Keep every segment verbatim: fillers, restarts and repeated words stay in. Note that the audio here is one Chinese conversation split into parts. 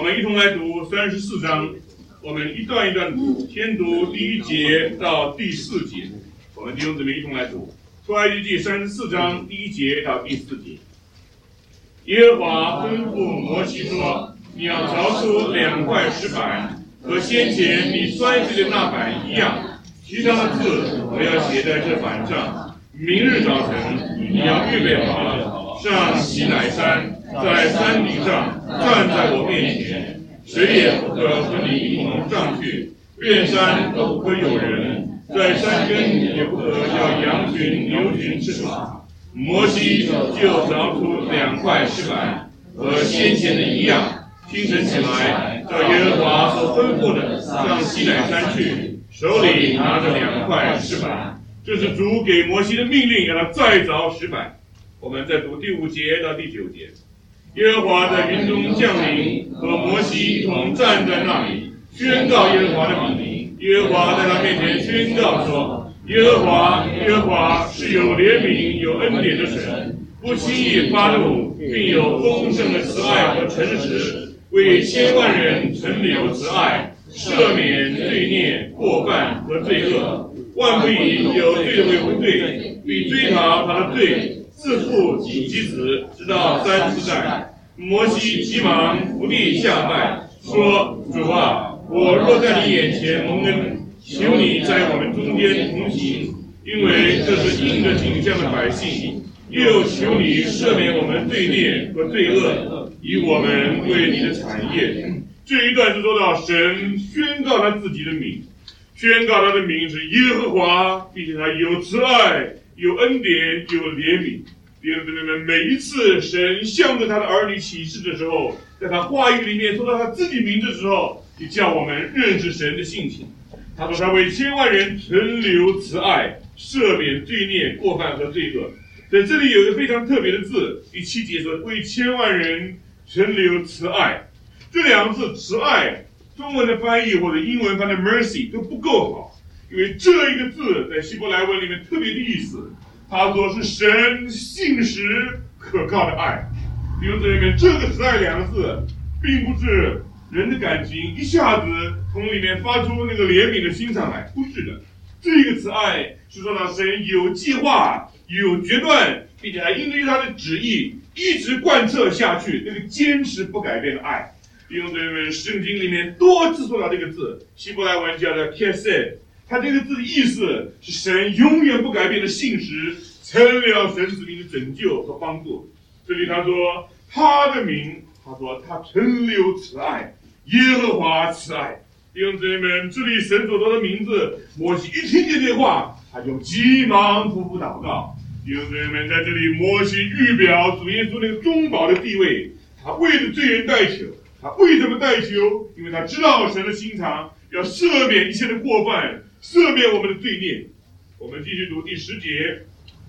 们一同来读三十四章，我们一段一段读，先读第一节到第四节。我们弟兄姊妹一同来读出埃及记三十四章第一节到第四节。耶和华吩咐摩西说：“你要凿出两块石板，和先前你摔碎的那板一样，其上的字我要写在这板上。明日早晨你要预备好了，上西乃山，在山顶上站在我面前，谁也不可和你一同上去，遍山都不可有人，在山根也不可叫羊群牛群吃草。”摩西就凿出两块石板，和先前的一样，清晨起来，照耶和华所吩咐的上西乃山去，手里拿着两块石板。这是主给摩西的命令，让他再凿石板。我们再读第五节到第九节。耶和华在云中降临，和摩西一同站在那里，宣告耶和华的名。耶和华在他面前宣告说：“耶和华，耶和华是有怜悯、有恩典的神，不轻易发怒，并有丰盛的慈爱和诚实，为千万人存留慈爱，赦免罪孽、过犯和罪恶。万不以有罪的为无罪，必追讨他的罪，自父及其子，直到三四代。”摩西急忙伏地下拜，说：“主啊，我若在你眼前蒙恩，求你在我们中间同行，因为这是应着景象的百姓，又求你赦免我们罪孽和罪恶，以我们为你的产业。”这一段是说到神宣告他自己的名，宣告他的名是耶和华，并且他有慈爱、有恩典、有怜悯。弟兄姊妹们，每一次神向着他的儿女启示的时候，在他话语里面说到他自己名字的时候，就叫我们认识神的性情。他说他为千万人存留慈爱，赦免罪孽、过犯和罪恶。在这里有一个非常特别的字，第七节说为千万人存留慈爱。这两个字慈爱，中文的翻译或者英文翻的 mercy 都不够好，因为这一个字在希伯来文里面特别的意思，他说是神信实可靠的爱。弟兄姊妹们，这个慈爱两个字并不是人的感情一下子从里面发出那个怜悯的心上来，不是的。这个慈爱是说到神有计划、有决断，并且还因为他的旨意一直贯彻下去，那个坚持不改变的爱。弟兄姊妹们，圣经里面多次说到这个字，希伯来文叫做 kesed， 它这个字的意思是神永远不改变的信实，成了神子民的拯救和帮助。这里他说他的名，他说他存留慈爱，耶和华慈爱。弟兄姊妹们，这里神所说的名字，摩西一听见这话，他就急忙匍匐祷告。弟兄姊妹们，在这里摩西预表主耶稣那个中保的地位，他为着罪人代求。他为什么代求？因为他知道神的心肠，要赦免一切的过犯，赦免我们的罪孽。我们继续读第十节，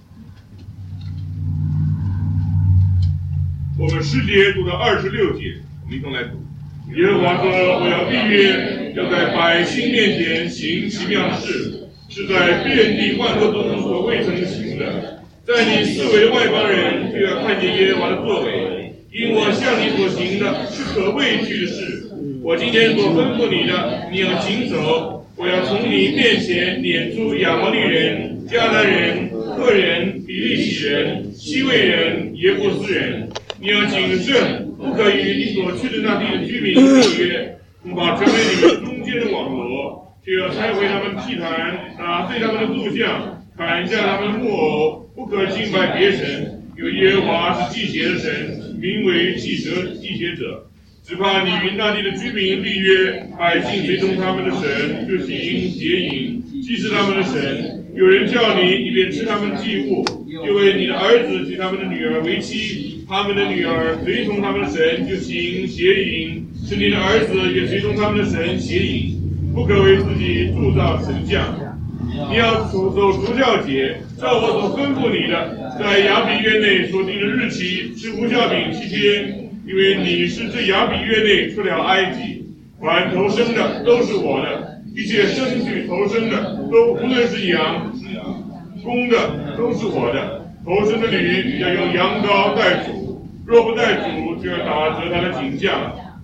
我们十节读到二十六节，我们一同来读。耶和华说：“我要立约，要在百姓面前行奇妙的事，是在遍地万国中所未曾行的。在你四围的外邦人，就要看见耶和华的作为。因我向你所行的是可畏惧的事，我今天所吩咐你的，你要谨守。我要从你面前撵出亚摩利人、迦南人、赫人、比利洗人、西魏人、耶布斯人。你要谨慎，不可与你所去的那地的居民立约，恐怕成为你们中间的网罗，就要拆毁他们祭坛，打碎他们的柱像，砍下他们的木偶，不可敬拜别神。因为耶和华是祭邪的神，名为祭蛇祭邪者。只怕你与那地的居民立约，百姓随从他们的神，就行邪淫，既是他们的神。有人叫你，以便吃他们的祭物，就为你的儿子娶他们的女儿为妻，他们的女儿随从他们的神，就行邪淫，使你的儿子也随从他们的神邪淫。不可为自己铸造神像。你要守守除酵节，照我所吩咐你的，在亚比月内所定的日期吃无酵饼七天，因为你是这亚比月内出了埃及。凡投生的都是我的，一切生育投生的都无论是羊公的都是我的。投生的驴要用羊羔代主，若不代主，就要打折他的颈项。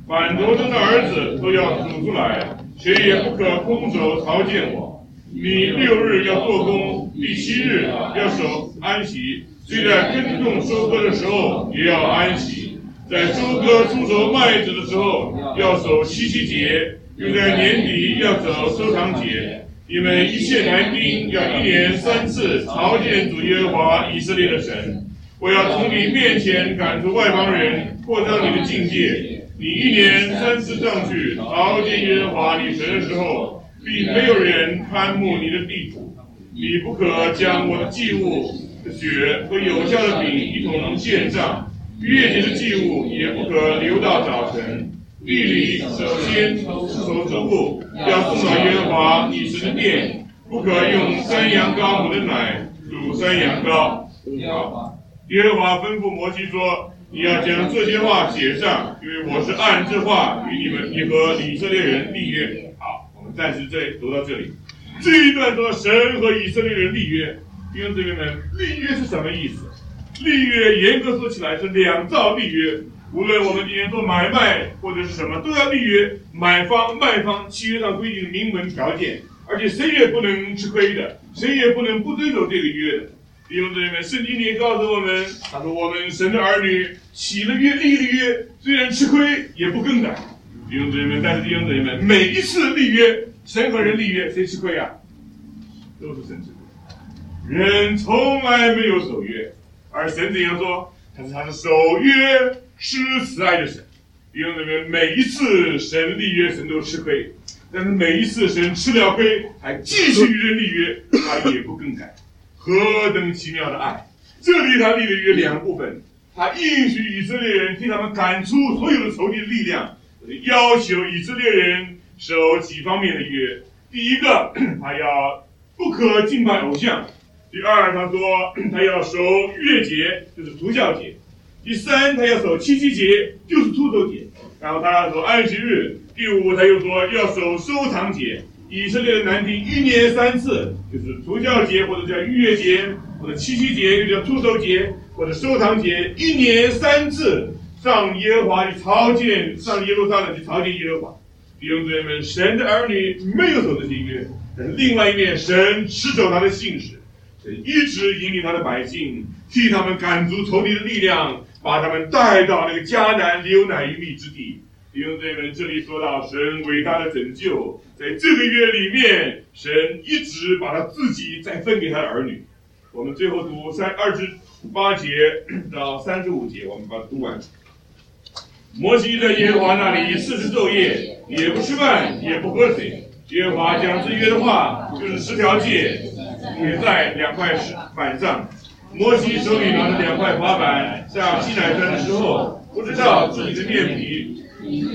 凡夺生的儿子都要数出来，谁也不可空手朝见我。你六日要做工，第七日要守安息。虽在耕种收割的时候也要安息，在收割出熟麦子的时候要守七夕节，又在年底要走收藏节。你们一切男丁要一年三次朝见主耶和华以色列的神。我要从你面前赶出外邦人，扩张你的境界。你一年三次上去朝见耶和华你神的时候，并没有人贪慕你的地土。你不可将我的祭物的血和有效的饼一同献上，月节的祭物也不可留到早晨。地里首先手之物要送到耶和华你神的殿，不可用山羊羔母的奶煮山羊羔。耶和华吩咐摩西说：“你要将这些话写上，因为我是按这话与你们，你和以色列人立约。”好，我们暂时这读到这里。这一段说神和以色列人立约，弟兄姊妹们，立约是什么意思？立约严格说起来是两造立约。无论我们今天做买卖或者是什么，都要立约。买方、卖方契约上规定明文条件，而且谁也不能吃亏的，谁也不能不遵守这个约的。弟兄姊妹们，圣经里也告诉我们，他说我们神的儿女起了约、立了约，虽然吃亏也不更改。弟兄姊妹们，但是弟兄姊妹们，每一次立约，神和人立约，谁吃亏啊？都是神吃亏。人从来没有守约，而神怎样说？他是他是守约施慈爱的神。弟兄姊妹们，每一次神立约，神都吃亏，但是每一次神吃了亏，还继续与人立约，他也不更改。何等奇妙的爱！这里他立了约两部分，他应许以色列人替他们赶出所有的仇敌的力量，要求以色列人守几方面的约。第一个，他要不可敬拜偶像；第二，他说他要守月节，就是除酵节；第三，他要守七夕节，就是出头节；然后他要守安息日；第五，他又说要守收藏节。以色列的男丁一年三次，就是除酵节或者叫逾越节，或者七夕节又叫出头节，或者收藏节，一年三次上耶和华去朝见，上耶路撒冷去朝见耶和华。弟兄姊妹们，神的儿女没有守这些约，但是另外一面，神持守他的信使，神一直引领他的百姓，替他们赶逐仇敌的力量，把他们带到那个迦南流奶与蜜之地。弟兄姊妹们，这里说到神伟大的拯救，在这个约里面，神一直把他自己再分给他的儿女。我们最后读三二十八节到三十五节，我们把它读完。摩西在耶和华那里四十昼夜，也不吃饭，也不喝水。耶和华将这约的话，就是十条诫，写在两块板上。摩西手里拿着两块法板，上西乃山的时候，不知道自己的面皮。和以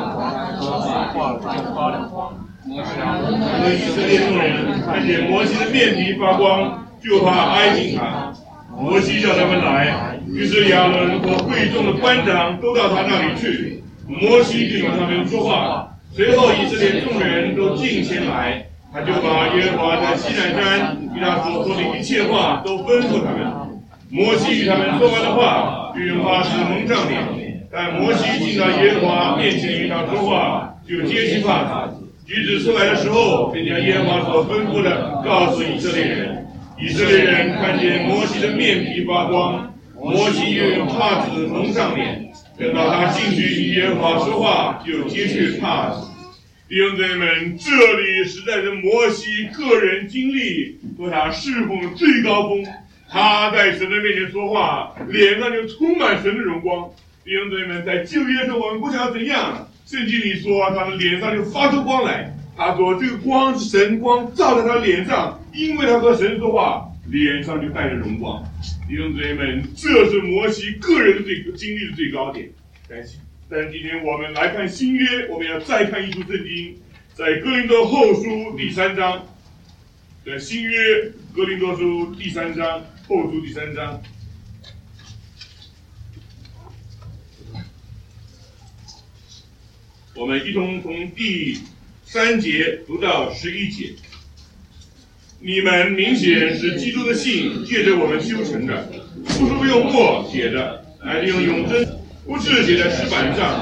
色列众人看见摩西的面皮发光，就怕挨近他。摩西叫他们来，于是亚伦和会众的官长都到他那里去。摩西就与他们说话。随后以色列众人都进前来，他就把耶和华在西乃山与他所说的一切话都吩咐他们。摩西与他们说完的话，就用帕子蒙上脸。但摩西进到耶和华面前与他说话，就揭去帕子。举子出来的时候，便将耶和华所吩咐的告诉以色列人。以色列人看见摩西的面皮发光，摩西又用帕子蒙上脸。等到他进去与耶和华说话，就揭去帕子。弟兄姊妹们，这里实在是摩西个人经历和他侍奉的最高峰。他在神的面前说话，脸上就充满神的荣光。弟兄姊妹们，在旧约的时候，我们不晓得怎样，圣经里说他的脸上就发出光来。他说这个光是神光照在他脸上，因为他和神说话，脸上就带着荣光。弟兄姊妹们，这是摩西个人的最经历的最高点。但是，但是今天我们来看新约，我们要再看一处圣经，在哥林多后书第三章，在新约哥林多书第三章后书第三章。我们一同从第三节读到十一节。你们明显是基督的信借着我们修成的，不是用墨写的，乃是用永真，不是写在石板上，乃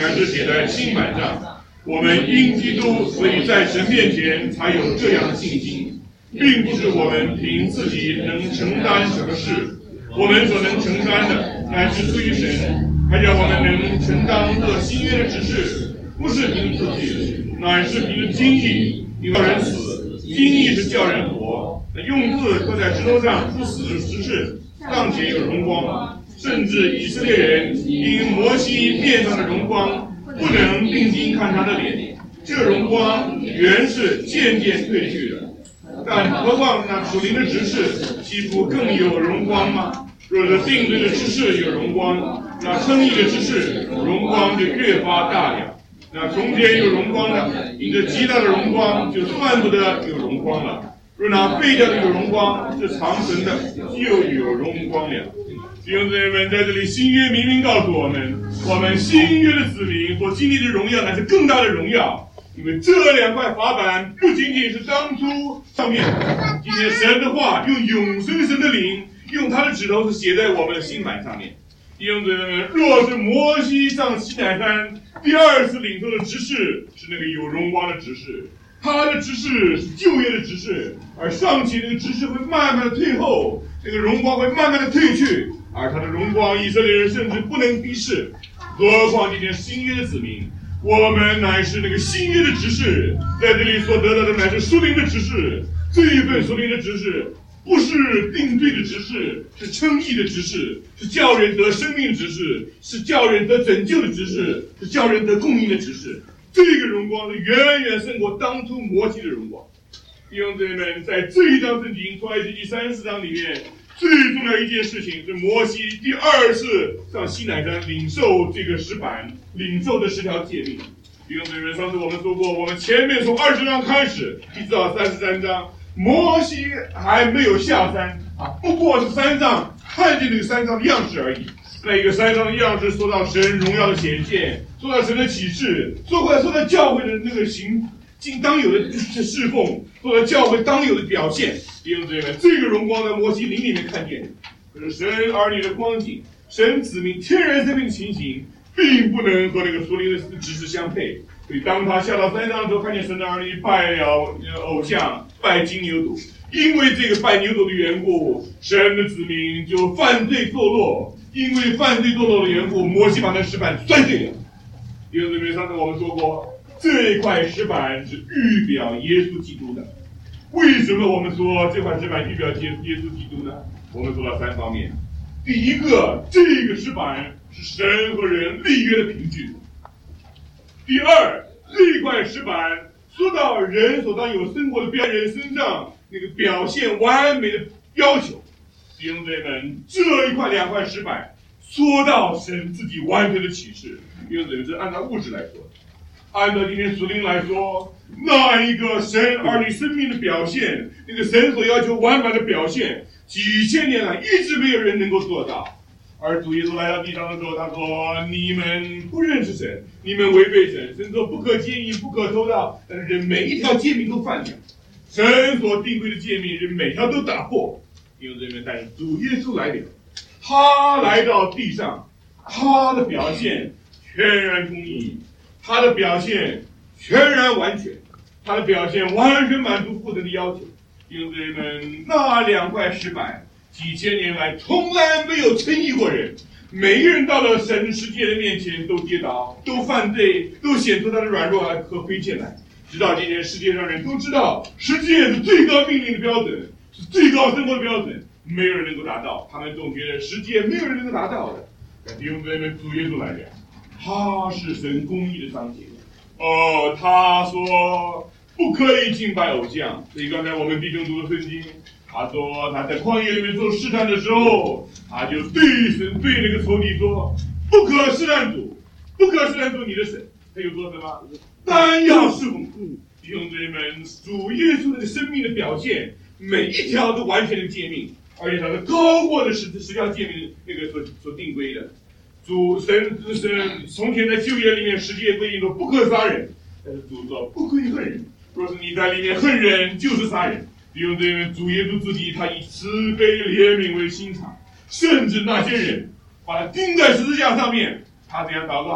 乃是写在心板上。我们因基督，所以在神面前才有这样的信心，并不是我们凭自己能承担什么事，我们所能承担的，乃是出于神。还叫我们能承担这新约的指示，不是凭自己，乃是凭着经义。因为人死，经义是叫人活。那用字刻在石头上不死的实事，尚且有荣光。甚至以色列人因摩西面上的荣光，不能定睛看他的脸，这荣光原是渐渐褪去的。但何况那属灵的执事，岂不更有荣光吗？若是定罪的执事有荣光，那称义的执事荣光就越发大了。那中间有荣光的，因着极大的荣光，就算不得有荣光了。若那废掉的有荣光，这长存的就有荣光了。弟兄姊妹们，在这里新约明明告诉我们，我们新约的子民所经历的荣耀乃是更大的荣耀。因为这两块法板不仅仅是当初上面今天神的话用永生神的灵，用他的指头是写在我们的心板上面。弟兄姊妹们，若是摩西上西乃山第二次领受的执事是那个有荣光的执事，他的执事是旧约的执事，而上期那个执事会慢慢的退后，这个荣光会慢慢的退去，而他的荣光以色列人甚至不能逼视，何况今天新约的子民，我们乃是那个新约的执事，在这里所得到的乃是属灵的执事。这一份属灵的执事不是定罪的执事，是称义的执事，是叫人得生命的执事，是叫人得拯救的执事，是叫人得供应的执事。这个荣光是远远胜过当初摩西的荣光。弟兄姊妹们，在这一章圣经出埃及记三十四章里面，最重要一件事情是摩西第二次上西乃山领受这个石板，领受的十条诫命。弟兄姊妹们，上次我们说过，我们前面从二十章开始一直到三十三章，摩西还没有下山啊，不过是山上看见那个山上的样式而已。那一个山上的样式说到神荣耀的显现，说到神的启示，说过来说到教会的那个行尽当有的侍奉，说到教会当有的表现。弟兄姊妹们，这个荣光在摩西林里面看见，可是神儿女的光景，神子民天然生命情形，并不能和那个属灵的知识相配。所以当他下到山上的时候，看见神的儿女拜了偶像，拜金牛犊，因为这个拜牛犊的缘故，神的子民就犯罪堕落。因为犯罪堕落的缘故，摩西把那石板摔碎了。弟兄姊妹，上次我们说过，这块石板是预表耶稣基督的。为什么我们说这块石板预表耶耶稣基督呢？我们说了三方面。第一个，这个石板是神和人立约的凭据。第二，这块石板说到人所当有生活的标人身上那个表现完美的要求。弟兄姊妹们，这一块两块石板说到神自己完全的启示。弟兄姊妹，是按照物质来说，按照今天属灵来说，那一个神儿女生命的表现，那个神所要求完美的表现，几千年来一直没有人能够做到。而主耶稣来到地上的时候，他说：你们不认识神，你们违背神。神说不可奸淫，不可偷盗，但是人每一条诫命都犯了。神所定规的诫命，人每条都打破。弟兄姊妹，但是主耶稣来了，他来到地上，他的表现全然公义，他的表现全然完全，他的表现完全满足父神的要求。弟兄姊妹们，那两块石板几千年来从来没有称义过人，每一个人到了神世界的面前都跌倒，都犯罪，都显出他的软弱和亏欠来。直到今天世界上人都知道，世界是最高命令的标准，是最高生活的标准，没有人能够达到，他们总觉得世界没有人能够达到的。但弟兄姊妹们，主耶稣来了，他是神公义的彰显。哦，他说不可以敬拜偶像。所以刚才我们弟兄读的圣经，他说他在旷野里面做试探的时候，他就对神对那个仇敌说：不可试探主，不可试探主你的神。他又说什么？单要侍奉主。弟兄姊妹们，主耶稣的生命的表现，每一条都完全的诫命，而且它是高过的十十条诫命那个所所定规的。主神神从前在旧约里面十诫规定说不可杀人，但是主说不可以恨人。若是你在里面恨人，就是杀人。弟兄姊妹们，主耶稣自己他以慈悲怜悯为心肠，甚至那些人把他钉在十字架上面，他怎样祷告？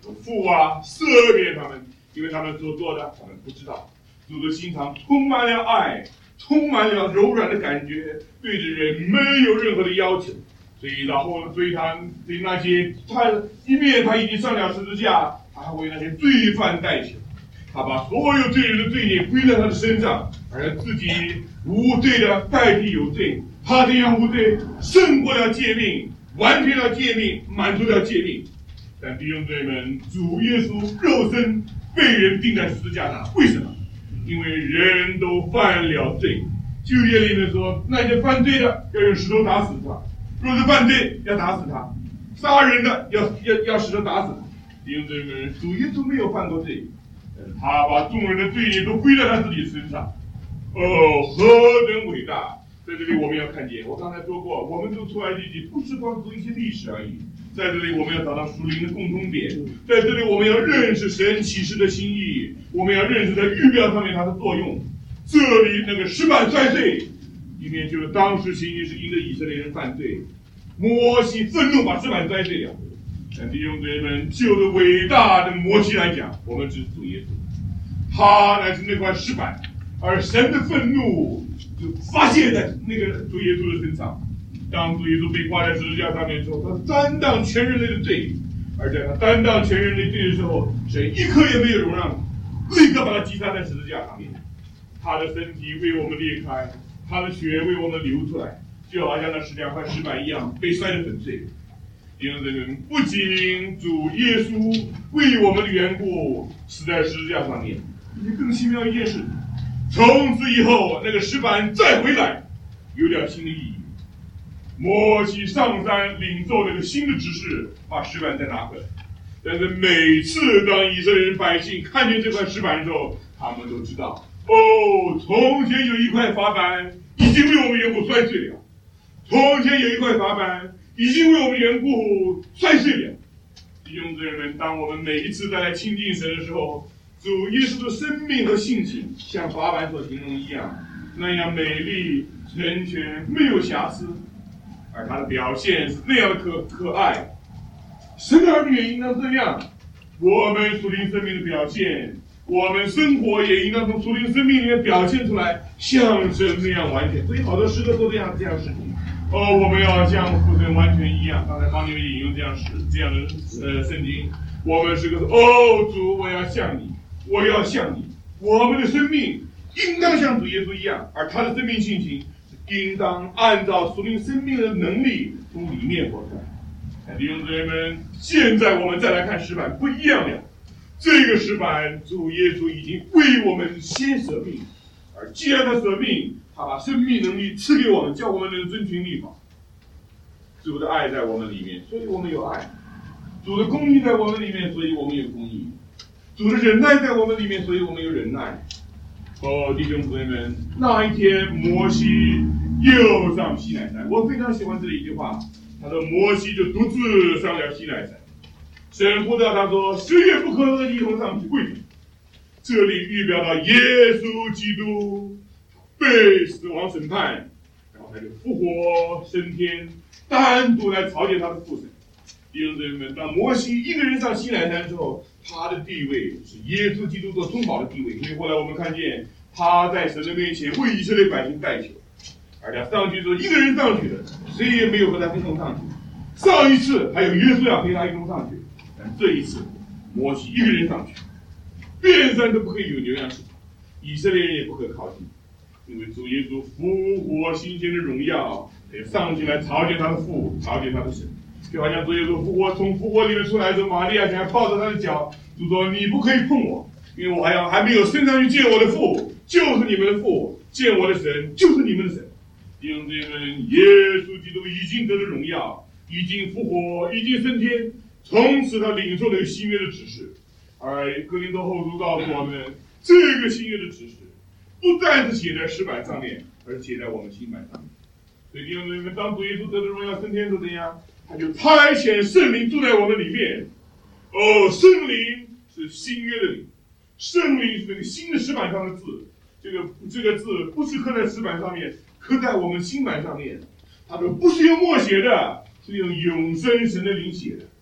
父啊，赦免他们，因为他们所做的他们不知道。主的心肠充满了爱，充满了柔软的感觉，对着人没有任何的要求。所以然后对他对那些他一面他已经上了十字架，他还为那些罪犯代求，他把所有罪人的罪孽归在他的身上，而自己无罪的代替有罪，他这样无罪胜过了诫命，完全了诫命，满足了诫命。但弟兄姊妹们，主耶稣肉身被人钉在十字架上，为什么？因为人都犯了罪。旧约里面说，那些犯罪的要用石头打死他，若是犯罪要打死他，杀人的要要要石头打死他。弟兄姊妹们，主耶稣没有犯过罪，他把众人的罪孽都归在他自己身上。哦，何等伟大！在这里我们要看见，我刚才说过，我们读出来记记不是光读一些历史而已。在这里我们要找到属灵的共通点，在这里我们要认识神启示的心意，我们要认识在预表上面它的作用。这里那个石板摔碎，里面就是当时情形是因着以色列人犯罪，摩西愤怒把石板摔碎了。但弟兄姊妹们，就着伟大的摩西来讲，我们只是主耶稣，他乃是那块石板，而神的愤怒就发泄在那个主耶稣的身上。当主耶稣被挂在十字架上面的时候，他担当全人类的罪，而在他担当全人类罪的时候，神一刻也没有容让，立刻把他击杀在十字架上面。他的身体为我们裂开，他的血为我们流出来，就好像那十两块石板一样被摔得粉碎。弟兄姊妹们，不仅主耶稣为我们的缘故死在十字架上面，也更奇妙一件事，从此以后那个石板再回来，有点新的意义。摩西上山领受那个新的指示，把石板再拿回来。但是每次当以色列人百姓看见这块石板的时候，他们都知道，哦，从前有一块法板已经为我们缘故摔碎了，从前有一块法板已经为我们缘故摔碎了。弟兄姊妹们，当我们每一次再来亲近神的时候，主耶稣的生命和性情像法板所形容一样，那样美丽成全，没有瑕疵。而他的表现是那样的可可爱，神的儿女也应当这样。我们属灵生命的表现，我们生活也应当从属灵生命里面表现出来，像神那样完全。所以好多诗歌都这样这样事情。哦，我们要像父神完全一样。刚才帮你们引用这样诗这样的呃圣经，我们是个哦主，我要像你，我要像你。我们的生命应当像主耶稣一样，而他的生命性情应当按照属灵生命的能力从里面活出来。弟兄姊妹们，现在我们再来看石板，不一样了。这个石板，主耶稣已经为我们先舍命，而既然他舍命，他把生命能力赐给我们，叫我们能遵循律法。主的爱在我们里面，所以我们有爱；主的公义在我们里面，所以我们有公义；主的忍耐在我们里面，所以我们有忍耐。哦，弟兄姊妹们，那一天摩西又上西奈山，我非常喜欢这里一句话，他说摩西就独自上了西奈山，神呼召他说谁也不可和你一同上去，为什么？这里预表到耶稣基督被死亡审判，然后他就复活升天，单独来朝见他的父神。弟兄姊妹们，当摩西一个人上西奈山之后，他的地位是耶稣基督所中保的地位，所以后来我们看见他在神的面前为以色列百姓代求，而他上去之后一个人上去的，谁也没有和他一同上去。上一次还有耶稣要陪他一同上去，但这一次摩西一个人上去，遍山都不可以有牛羊吃草，以色列人也不可靠近，因为主耶稣复活新鲜的荣耀得上去来朝见他的父，朝见他的神。就好像主耶稣复活从复活里面出来的时候，玛利亚想要抱着他的脚，就说你不可以碰我，因为我还要还没有升上去见我的父，就是你们的父，见我的神就是你们的神。弟兄姊妹们，耶稣基督已经得了荣耀，已经复活，已经升天，从此他领受了新约的指示。而哥林多后书告诉我们，这个新约的指示不但是写在石板上面，而写在我们心板上面。所以弟兄姊妹们，当主耶稣得了荣耀升天是怎样？他就差遣圣灵住在我们里面。哦，圣灵是新约的灵，圣灵是那个新的石板上的字。这个这个字不是刻在石板上面，刻在我们心板上面。他说不是用墨写的，是用永生神的灵写的。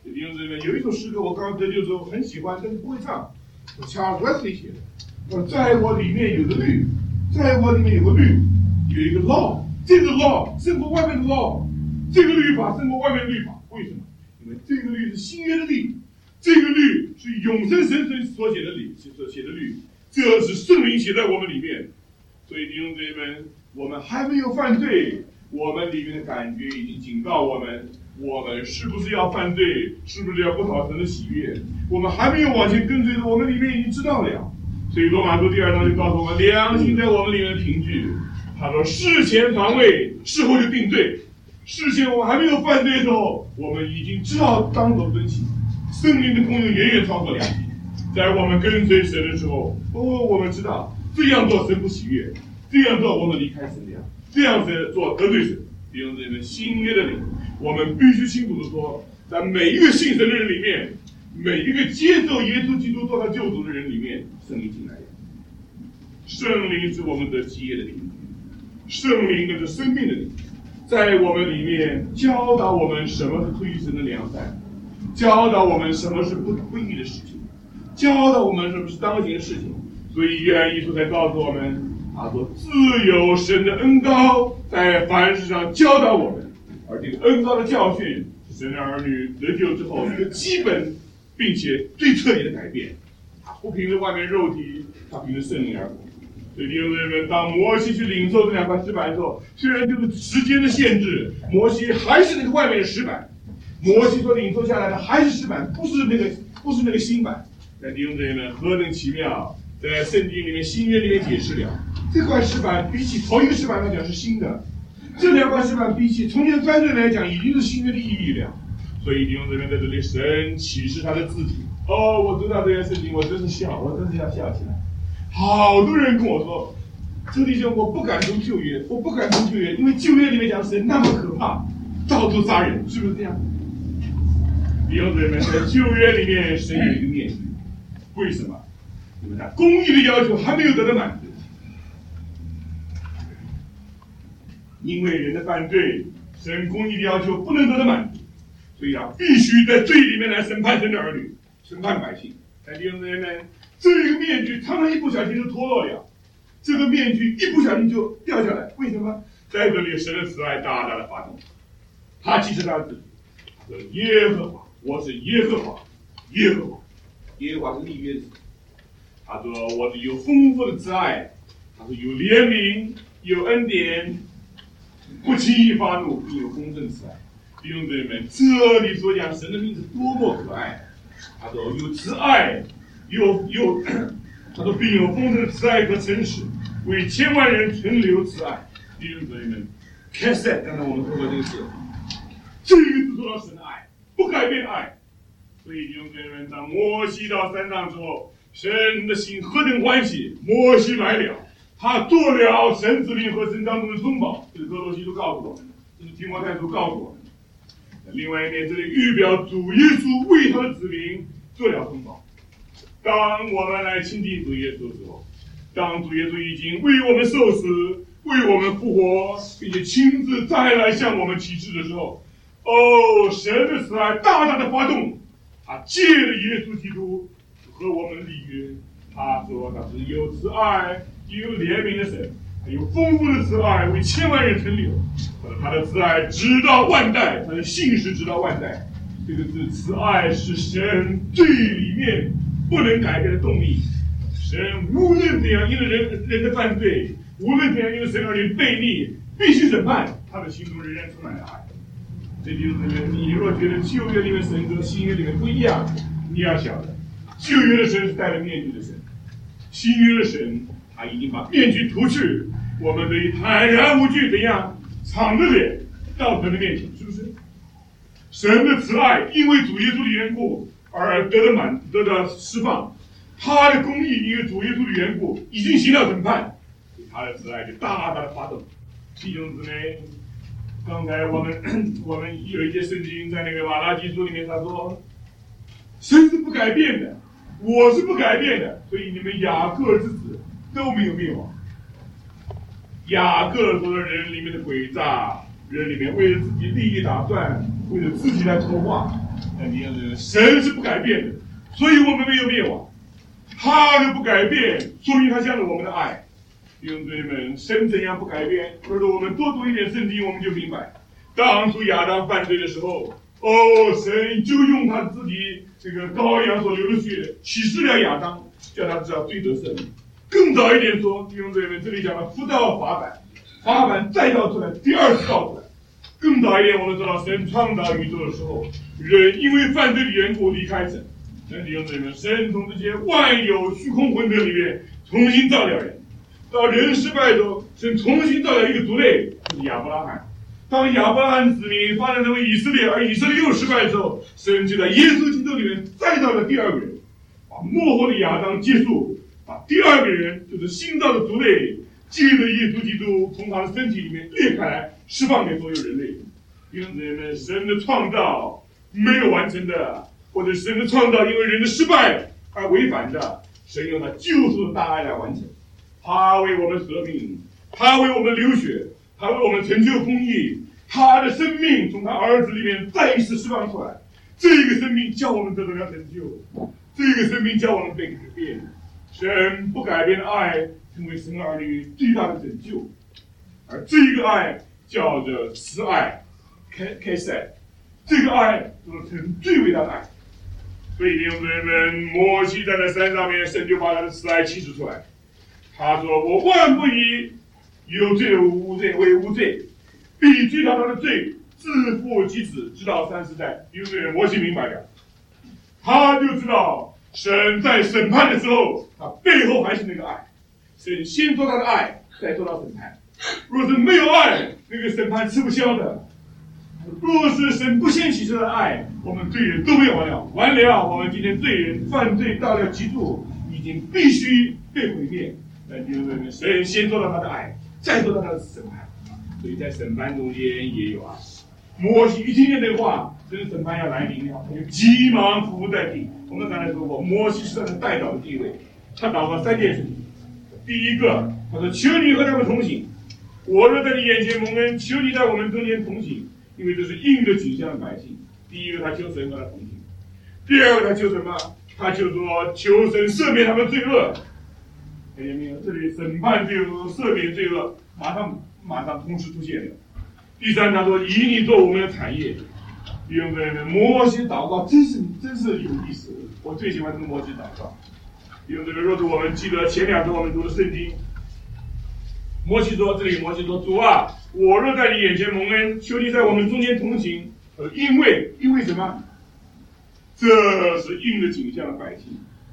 弟兄姊妹，有一首诗歌我刚刚得救的时候很喜欢，但是不会唱。Charles Wesley 写的，说在我里面有个律，在我里面有个律，有一个 law， 这个 law 胜过外面的 law， 这个律法胜过外面的律法。为什么？因为这个律是新约的律，这个律是永生神所写的律，所写的律，这是圣灵写在我们里面。所以弟兄姊妹们，我们还没有犯罪，我们里面的感觉已经警告我们，我们是不是要犯罪，是不是要不讨神的喜悦？我们还没有往前跟随的，我们里面已经知道了。所以罗马书第二章就告诉我们，良心在我们里面的凭据。他说事前防卫，事后就定罪。事前我们还没有犯罪的时候，我们已经知道当所遵行。圣灵的功能远远超过良心。在我们跟随神的时候，哦，我们知道这样做神不喜悦，这样做我们离开神了，这样子做得罪神。弟兄姊妹们，新约的灵，我们必须清楚的说，在每一个信神的人里面，每一个接受耶稣基督做他救主的人里面，圣灵进来了。圣灵是我们的基业的灵，圣灵的是生命的灵，在我们里面教导我们什么是推神的良善，教导我们什么是不不义的事情，教导我们什么是当行的事情。所以约翰一书才告诉我们，他说自有神的恩膏在凡事上教导我们，而这个恩膏的教训是神的儿女得救之后一个基本并且最彻底的改变。他不凭着外面肉体，他凭着圣灵而活。所以弟兄姊妹们，当摩西去领受这两块石板的时候，虽然就是时间的限制，摩西还是那个外面的石板，摩西所领受下来的还是石板，不是那个不是那个新版。但弟兄姊妹们，何等奇妙！在圣经里面、新约里面解释了，这块石板比起头一个石板来讲是新的，这两块石板比起从前犯罪来讲已经是新约的意义了。所以弟兄姊妹在这里，神启示他的自己。哦，我读到这些事情，我真是笑，我真是要笑起来。好多人跟我说，这弟兄，我不敢读旧约，我不敢读旧约，因为旧约里面讲神那么可怕，到处杀人，是不是这样？弟兄姊妹，在旧约里面，神有一个面具，为什么？因为他公义的要求还没有得到满足，因为人的犯罪，神公义的要求不能得到满足，所以啊，必须在罪里面来审判神的儿女，审判百姓。但弟兄姊妹们，这个面具常常一不小心就脱落了，这个面具一不小心就掉下来。为什么？在这里，神的慈爱大大的发动。他其实他自己，他说：“耶和华，我是耶和华，耶和华，耶和华是立约的。”他说：“我是有丰富的慈爱，他说有怜悯，有恩典，不轻易发怒，并有公正慈爱。”弟兄姊妹们，这里所讲神的名字多么可爱！他说有慈爱，有有，他说并有丰盛的慈爱和诚实，为千万人存留慈爱。弟兄姊妹们 ，Cassette， 刚才我们说过这个字，这个字说到神的爱，不改变的爱。所以弟兄姊妹们，当摩西到山上之后，神的心何等欢喜！摩西来了，他做了神子民和神当中的中保。这是哥罗西书告诉我们的，这是提摩太书告诉我们的。另外一面，这里预表主耶稣为他的子民做了中保。当我们来亲近主耶稣的时候，当主耶稣已经为我们受死，为我们复活，并且亲自再来向我们启示的时候，哦，神的慈爱大大的发动，他借了耶稣基督和我们立约。他说他是有慈爱、有怜悯的神，他有丰富的慈爱为千万人存留。他的慈爱直到万代，他的信实直到万代。这个字慈爱是神最里面不能改变的动力。神无论怎样，因为人人的犯罪，无论怎样，因为神而人悖逆，必须审判，他的心中仍然充满了爱。这就是你若觉得旧约里面神和新约里面不一样，你要晓得，旧约的神是戴着面具的神，新约的神他已经把面具除去，我们可以坦然无惧，怎样敞着脸到神的面前，是不是？神的慈爱因为主耶稣的缘故而得到满得到释放，他的公义因为主耶稣的缘故已经行了审判，他的慈爱就大大的发动。弟兄姊妹，刚才我们我们有一节圣经在那个马拉基书里面，他说神是不改变的，我是不改变的，所以你们雅各之子都没有灭亡。雅各说的人里面的诡诈，人里面为了自己利益打算，为了自己来筹划， 那你要是神是不改变的，所以我们没有灭亡。他的不改变，说明他向着我们的爱。弟兄姊妹们，神怎样不改变？或者我们多读一点圣经，我们就明白，当初亚当犯罪的时候，哦，神就用他自己这个羔羊所流的血启示了亚当，叫他知道罪得赦免。更早一点说，弟兄姊妹们，这里讲了辅导法版，法版再造出来，第二次造出来。更早一点，我们知道神创造宇宙的时候，人因为犯罪的缘故离开神。那弟兄姊妹们，神从这些万有虚空混沌里面重新造了人。到人失败之后，神重新造了一个族类，就是亚伯拉罕。当亚伯拉罕子民发展成为以色列，而以色列又失败之后，神就在耶稣基督里面再造了第二个人，把末后的亚当结束，把第二个人就是新造的族类，借着耶稣基督从他的身体里面裂开来，释放给所有人类。弟兄姊妹们，神的创造没有完成的，或者神的创造因为人的失败而违反的，神用他救赎的大爱来完成。他为我们舍命，他为我们流血，他为我们成就公义，他的生命从他儿子里面再一次释放出来。这个生命叫我们得到了拯救，这个生命叫我们被改变。神不改变的爱成为神儿女最大的拯救，而这个爱叫做慈爱，开开赛，这个爱是神最伟大的爱。所以弟兄姊妹们，摩西站在山上面，神就把他的慈爱启示出来。他说：“我万不以有罪无罪为无罪，必追讨他的罪，自负其子，直到三四代。”因为摩西明白了，他就知道神在审判的时候，他背后还是那个爱。神先做他的爱，再做到审判。若是没有爱，那个审判吃不消的。若是神不先启示的爱，我们罪人都没有完了。完了，我们今天罪人犯罪到了极处，已经必须被毁灭。但弟兄姊妹，神先做到他的爱，再做到他的审判，所以在审判中间也有爱。摩西一听见这话，这个审判要来临了，他就急忙伏在地。我们刚才说过，摩西是他的代祷的地位，他祷告三件事情。第一个，他说：“求你和他们同行，我若在你眼前蒙恩，求你在我们中间同行，因为这是应着景象的百姓。”第一个，他求神和他同行；第二个，他求什么？他就说求神赦免他们罪恶。看见没有？这里审判罪恶、赦免罪恶，马上马上同时出现了。第三，他说以你做我们的产业。弟兄姊妹，摩西祷告真是真是有意思，我最喜欢听摩西祷告。弟兄姊妹，若是我们记得前两周我们读的圣经，摩西说，这里摩西说：“主啊，我若在你眼前蒙恩，求你在我们中间同行。”呃，因为因为什么？这是应着景象的百姓。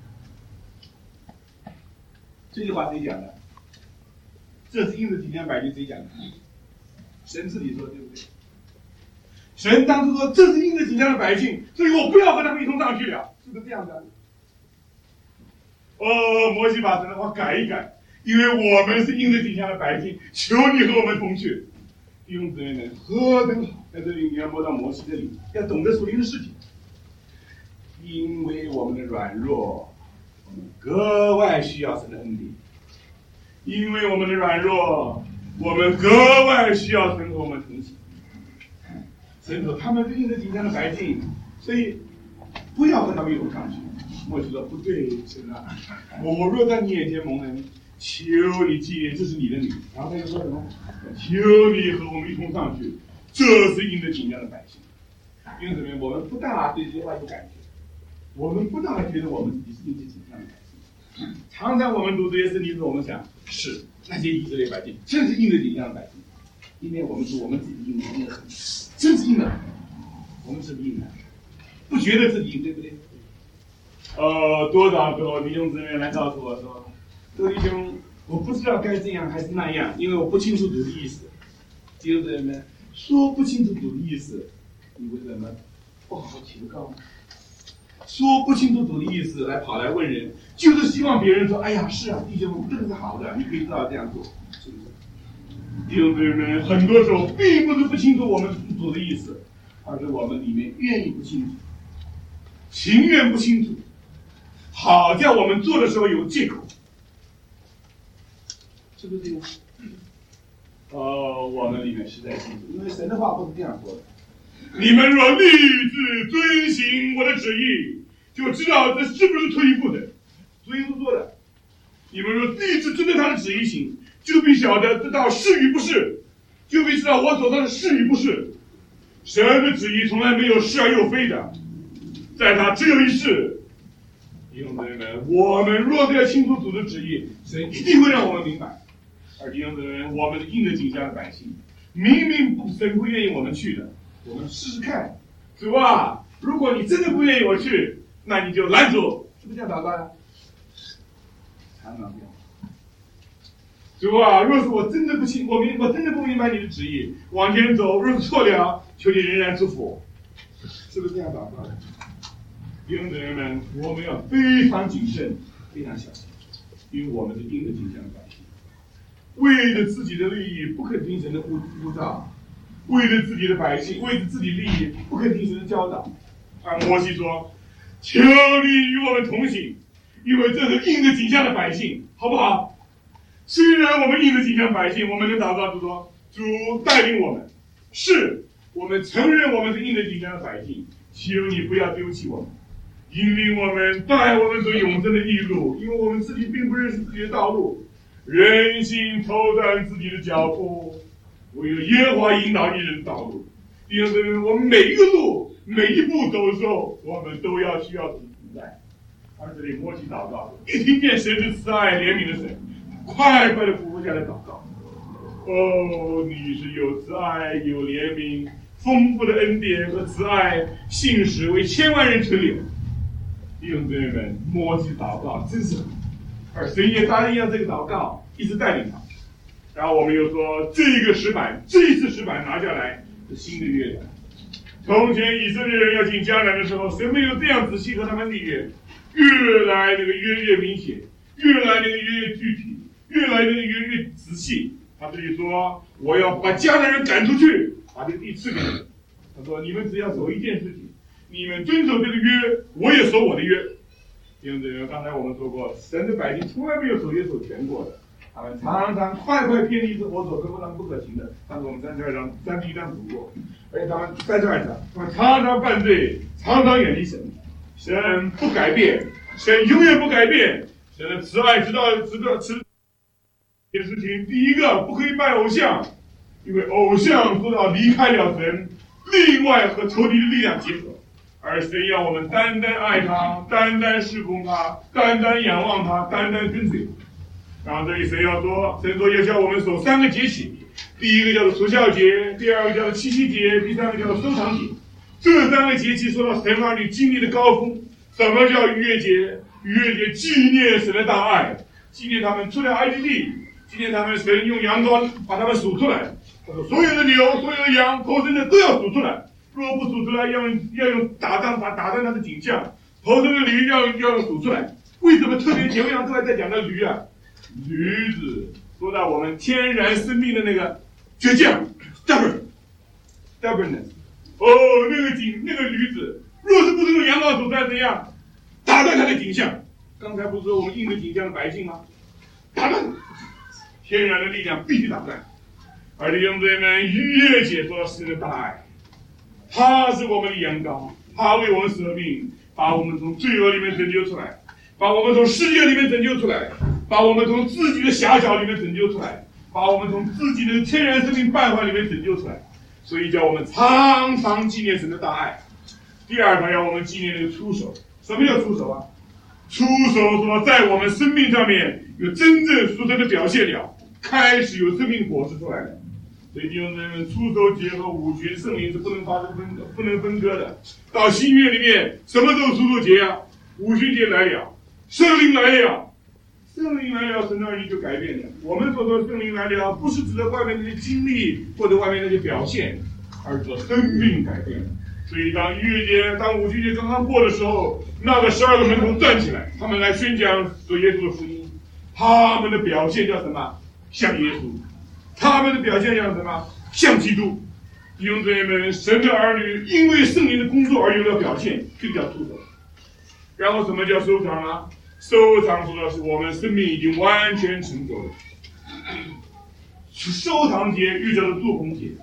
这句话谁讲的？这是应着景象百姓谁讲的？神自己说，对不对？神当初说这是应着景象的百姓，所以我不要和他们一同上去了，是不是这样的？哦，摩西把神的话改一改，因为我们是应着景象的百姓，求你和我们同去。弟兄姊妹们，何等好！在这里你要摸到摩西这里，要懂得属灵的事情，因为我们的软弱，我们格外需要神的恩典。因为我们的软弱，我们格外需要神和我们同行。神说他们是应着景象的百姓，所以不要和他们一同上去。摩西说不对，神啊，我若在你眼前蒙恩，求你纪念这是你的名。然后他又说什么？求你和我们一同上去，这是应着景象的百姓。因此呢，我们不大对这些话有感觉，我们不大觉得我们自己是应着景象的百姓。常常我们读这些圣经时，我们想是那些以色列百姓真是应着景象的百姓，因为我们说我们自己应应的很，真是应的，我们是不应的，不觉得自己应，对不对？呃，多少个弟兄姊妹来告诉我说，这弟兄，我不知道该这样还是那样，因为我不清楚主的意思。弟兄姊妹们，说不清楚主的意思，你为什么不好好求告呢？说不清楚主的意思，来跑来问人，就是希望别人说：“哎呀，是啊，弟兄，这个是好的，你可以知道这样做，是不是？”弟兄姊妹们，很多时候并不是不清楚我们主的意思，而是我们里面愿意不清楚，情愿不清楚。好叫我们做的时候有借口，是不是这样？呃，我们里面实在清楚，因为神的话不是这样说的。 你们若立志遵行我的旨意，就知道这是不是退一步的。主耶稣说的，你们若立志遵着他的旨意行，就必晓得这道是与不是，就必知道我所说的是与不是。神的旨意从来没有是而又非的，在他只有一是。弟兄姊妹们，我们若要清楚主的旨意，神一定会让我们明白。而弟兄姊妹们，我们是应着景象的百姓，明明不神不愿意我们去的，我们试试看。主啊，如果你真的不愿意我去，那你就拦住，是不是这样祷告呀？常常这样。主啊，若是我真的不清，我明我真的不明白你的旨意，往前走，若是错了，求你仍然祝福，是不是这样祷告的？弟兄姊妹们，我们要非常谨慎，非常小心，因为我们是应着景象的百姓，为了自己的利益不肯听神的呼呼召，为了自己的百姓，为了自己利益不肯听神的教导。而摩西说：“求你与我们同行，因为这是应着景象的百姓，好不好？”虽然我们应着景象百姓，我们能祷告就说：“主带领我们，是我们承认我们是应着景象的百姓，求你不要丢弃我们，引领我们，带我们走永生的义路，因为我们自己并不认识自己的道路，人心偷断自己的脚步，唯有耶和华引导一人道路。”弟兄姊妹，我们每一个路，每一步走的时候，我们都要需要主同在。而这里摩西祷告，一听见神是慈爱怜悯的神，快快的俯伏下来祷告。哦，你是有慈爱有怜悯，丰富的恩典和慈爱，信使为千万人存留。弟兄姊妹们，摩西祷告真是好，而神也答应让这个祷告一直带领他。然后我们又说，这个石板，这一次石板拿下来是新的约的。从前以色列人要进迦南的时候，神没有这样仔细和他们立约，越来那个约越明显，越来那个约越具体，越来那个约越仔细。他这里说，我要把迦南人赶出去，把这个地赐给你们。他说，你们只要守一件事情，你们遵守这个约，我也守我的约。因为刚才我们说过，神的百姓从来没有守约守全过的，他们常常快快偏离我所根本上不可行的。但是我们三十二章、三十一章读过，而且他们三十二章，他们常常犯罪，常常远离神。神不改变，神永远不改变。神的慈爱直到直到直。这件事情，第一个不可以拜偶像，因为偶像说到离开了神，另外和仇敌的力量结合。而神要我们单单爱他，单单侍奉他，单单仰望他，单单跟随他。然后这里神要说，神说要叫我们守三个节期，第一个叫做除酵节，第二个叫做七夕节，第三个叫做收藏节。这三个节期说到神儿女经历的高峰。什么叫逾越节？逾越节纪念神的大爱，纪念他们出了埃及地，纪念他们神用羊羔把他们数出来。他说所有的牛，所有的羊，头生的都要数出来。若不数出来，要用要用打仗把打断他的景象。头生的驴要要用数出来。为什么特别牛羊都还在讲到驴啊？驴子说到我们天然生命的那个倔强 ，stubborn stubbornness。哦，那个景那个驴子，若是不是用羊羔数出来怎样？打断他的景象。刚才不是说我们应着景象的百姓吗？打断，天然的力量必须打断。而弟兄姊妹们，逾越节说神的大爱。他是我们的羊羔，他为我们舍命，把我们从罪恶里面拯救出来，把我们从世界里面拯救出来，把我们从自己的狭小里面拯救出来，把我们从自己的天然生命败坏里面拯救出来。所以叫我们常常纪念神的大爱。第二个要我们纪念那个出手。什么叫出手啊？出手说在我们生命上面有真正属神的表现了，开始有生命果实出来了。所以弟兄姊妹们，出手节和五旬圣灵是不能发生分割、不能分割的。到新约里面，什么时候出手节啊？五旬节来了，圣灵来了，圣灵来了，神的儿女就改变了。我们所说的圣灵来了，不是指的外面那些经历或者外面那些表现，而是说生命改变了。所以当逾越节、当五旬节刚刚过的时候，那个十二个门徒站起来，他们来宣讲主耶稣的福音。他们的表现叫什么？像耶稣。他们的表现像什么？像基督。弟兄姊妹们，神的儿女因为圣灵的工作而有了表现，这叫出手。然后什么叫收藏啊？收藏说的是我们生命已经完全成熟了。收藏节又叫做做工节。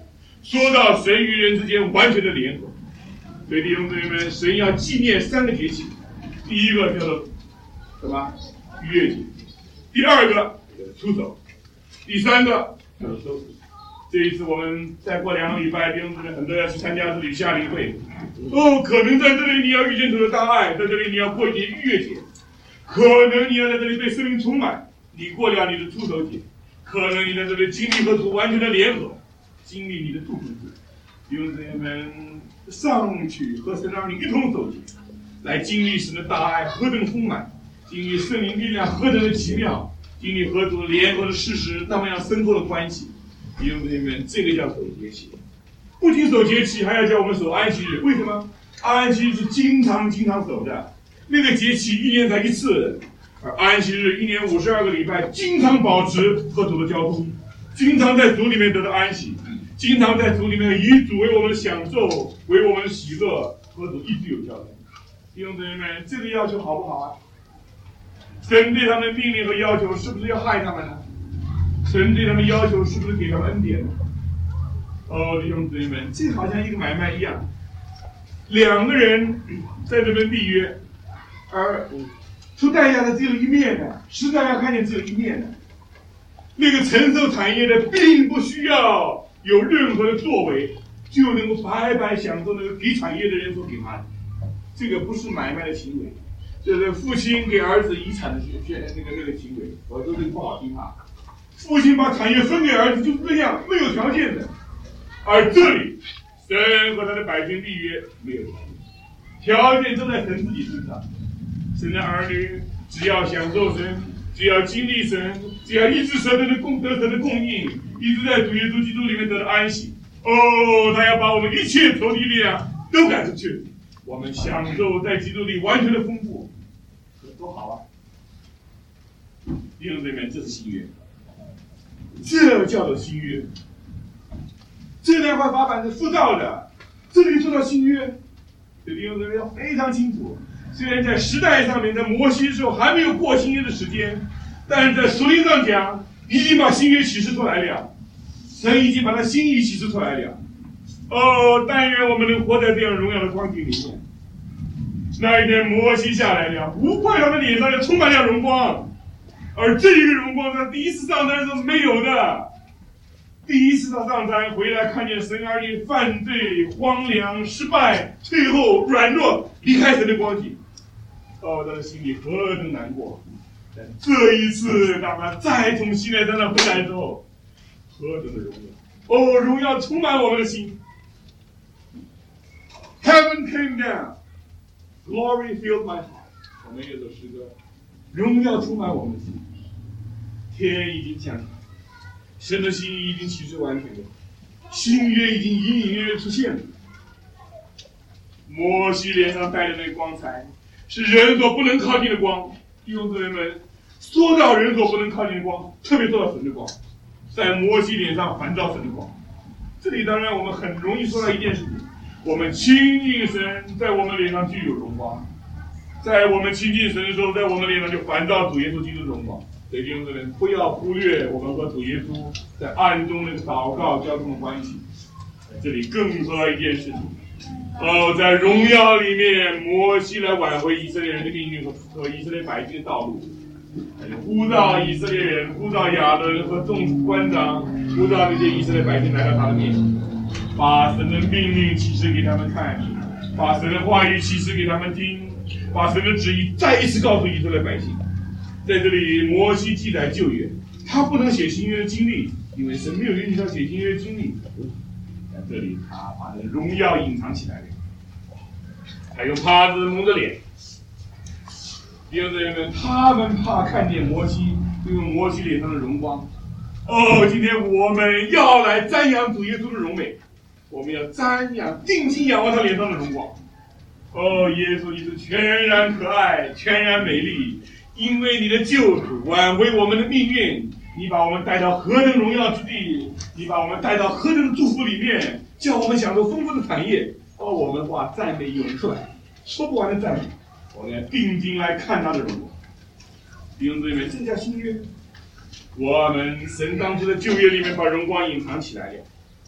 说到神与人之间完全的联合。所以弟兄姊妹们，神要纪念三个节气，第一个叫做什么？逾越节。第二个叫做出走。第三个叫做收拾。这一次我们再过两个礼拜，弟兄姊妹很多要去参加这里夏令会。哦，可能在这里你要遇见主的大爱，在这里你要过一节逾越节，可能你要在这里被圣灵充满，你过了你的出走节，可能你在这里经历和主完全的联合，经历你的祝福节。弟兄姊妹们，上去和神儿女一同走进，来经历神的大爱何等丰满，经历圣灵力量何等的奇妙，经历和主联合的事实那么样深厚的关系。弟兄姊妹们，这个叫守节期。不仅守节期，还要叫我们守安息日。为什么？安息日是经常经常守的，那个节期一年才一次，而安息日一年五十二个礼拜，经常保持和主的交通，经常在主里面得到安息，经常在主里面以主为我们的享受，为我们的喜乐，和主一直有交通。弟兄姊妹们，这个要求好不好啊？神对他们的命令和要求是不是要害他们呢？神对他们要求是不是给他们恩典呢？哦，弟兄姊妹们，这好像一个买卖一样，两个人在这边立约，而出代价的只有一面的，实在要看见只有一面的。那个承受产业的并不需要有任何的作为，就能够白白享受那个给产业的人所给他的。这个不是买卖的行为，这是父亲给儿子遗产的那个那个行为。我说这个不好听啊，父亲把产业分给儿子就是这样，没有条件的。而这里，神和他的百姓立约没有条件，条件都在神自己身上。神的儿女只要享受神，只要经历神，只要一直神的供得神的供应，一直在主耶稣基督里面得到安息。哦，他要把我们一切仇敌力量都赶出去，我们享受在基督里完全的丰富，多好啊！弟兄姊妹，这是新约，这叫做新约。这两块法板是复造的，这里说到新约，这弟兄姊妹要非常清楚。虽然在时代上面，在摩西的时候还没有过新约的时间，但是在属灵上讲，已经把新约启示出来了，神已经把他心意启示出来了。哦，但愿我们能活在这样荣耀的光景里面。那一天摩西下来了，无怪他的脸上也充满了荣光，而这个荣光在第一次上山是没有的。第一次他上山回来，看见神儿女犯罪、荒凉、失败，最后软弱离开神的光景，哦，他的心里何等难过！但这一次，当他再从西奈山上回来之后，何等的荣耀！哦，荣耀充满我们的心。Heaven came down, glory filled my heart。我们有首诗歌，荣耀充满我们的心，天已经降下。神的心意已经启示完全了，新约已经隐隐约约出现了。摩西脸上带着那光彩，是人所不能靠近的光。弟兄姊妹们，说到人所不能靠近的光，特别说到神的光，在摩西脸上环照神的光。这里当然我们很容易说到一件事情：我们亲近神，在我们脸上就有荣光；在我们亲近神的时候，在我们脸上就环照主耶稣基督的荣光。所以弟兄姊妹，不要忽略我们和主耶稣在暗中那个祷告交通的关系。在这里更说到一件事情：哦，在荣耀里面，摩西来挽回以色列人的命运和和以色列百姓的道路，呼召以色列人，呼召亚伦和众官长，呼召这些以色列百姓来到他的面前，把神的命令启示给他们看，把神的话语启示给他们听，把神的旨意再一次告诉以色列百姓。在这里，摩西记载旧约，他不能写新约的经历，因为神没有允许他写新约的经历。在这里，他把他的荣耀隐藏起来了，他用帕子蒙着脸。弟兄姊妹们，他们怕看见摩西，因为摩西脸上的荣光。哦，今天我们要来瞻仰主耶稣的荣美，我们要瞻仰，定睛仰望他脸上的荣光。哦，耶稣你是全然可爱，全然美丽。因为你的救主挽回我们的命运，你把我们带到何等荣耀之地，你把我们带到何等的祝福里面，叫我们享受丰富的产业。哦，我们把赞美涌出来，说不完的赞美，我们要定睛来看他的荣光。弟兄姊妹，这叫新约。我们神当初的旧约里面把荣光隐藏起来了，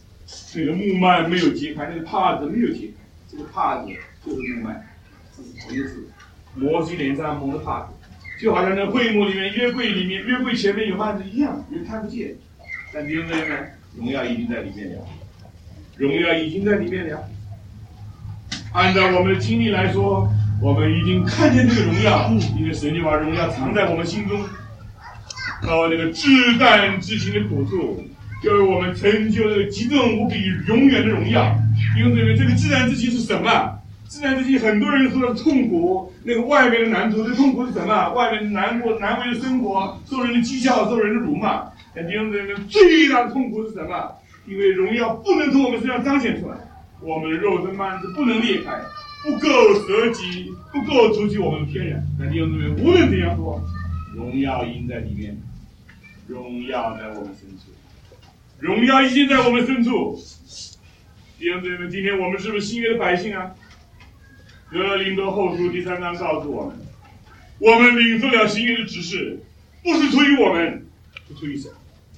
那个幕幔没有揭开，那个帕子没有揭开，这个帕子就是幕幔，这是同一个字。摩西脸上蒙的帕子，就好像那会幕里面、约柜里面、约柜前面有幔子一样，人看不见。但弟兄姊妹们，荣耀已经在里面了，荣耀已经在里面了。按照我们的经历来说，我们已经看见这个荣耀，因为神就把荣耀藏在我们心中。到那个至淡至轻的苦处，要为我们成就这个极重无比、永远的荣耀。弟兄姊妹，这个至淡至轻是什么？至淡至轻，很多人说的痛苦，那个外面的难处，这痛苦是什么？外面的难过、难为的生活，受人的讥笑，受人的辱骂。但弟兄姊妹，最大的痛苦是什么？因为荣耀不能从我们身上彰显出来，我们的肉身幔子不能裂开，不够舍己，不够除去我们的天然。但弟兄姊妹，无论怎样说，荣耀已经在里面，荣耀在我们深处，荣耀已经在我们深处。弟兄姊妹们，今天我们是不是新约的百姓啊？哥林多后书第三章告诉我们，我们领受了新约的指示，不是出于我们，是出于神。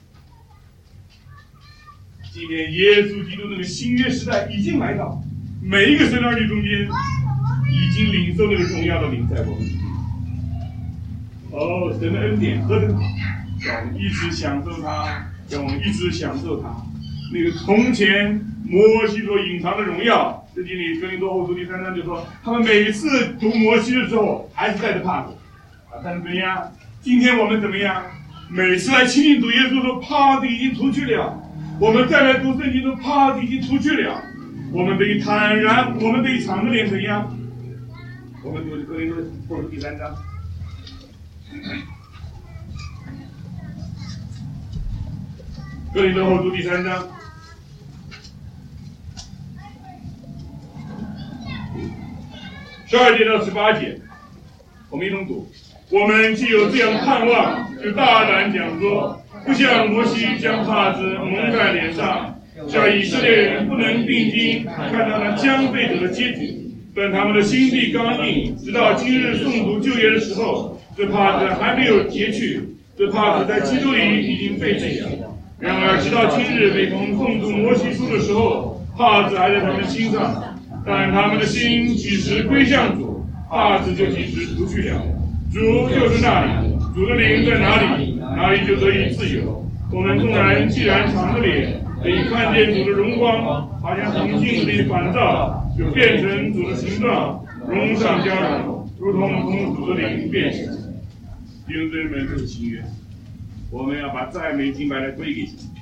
今天耶稣基督那个新约时代已经来到，每一个神儿女中间已经领受那个荣耀的灵在我们里面。哦，神的恩典何等好，让我们一直享受它，让我们一直享受它。那个从前摩西所隐藏的荣耀，圣经里哥林多后书第三章就说，他们每次读摩西的时候，还是带着帕子啊。但是怎样？今天我们怎么样？每次来亲近主耶稣的时候，帕子已经除去了。我们再来读圣经的帕子已经除去了。我们得以坦然，我们得以敞着脸怎样？我们读哥林多后书第三章。哥林多后书第三章。十二节到十八节，我们一同读。我们既有这样盼望，就大胆讲说，不像摩西将帕子蒙在脸上，叫以色列人不能定睛看到那将废者的结局。但他们的心地刚硬，直到今日诵读旧约的时候，这帕子还没有揭去，这帕子在基督里已经废弃了。然而直到今日每逢诵读摩西书的时候，帕子还在他们心上。但他们的心几时归向主，帕子就几时除去了。主就是那里，主的灵在哪里，哪里就得以自由。我们纵然既然敞着脸，可以看见主的荣光，好像从镜子里反照，就变成主的形状，荣上加荣，如同从主的灵变成。弟兄姊妹们，这是新约，我们要把赞美敬拜来归给神。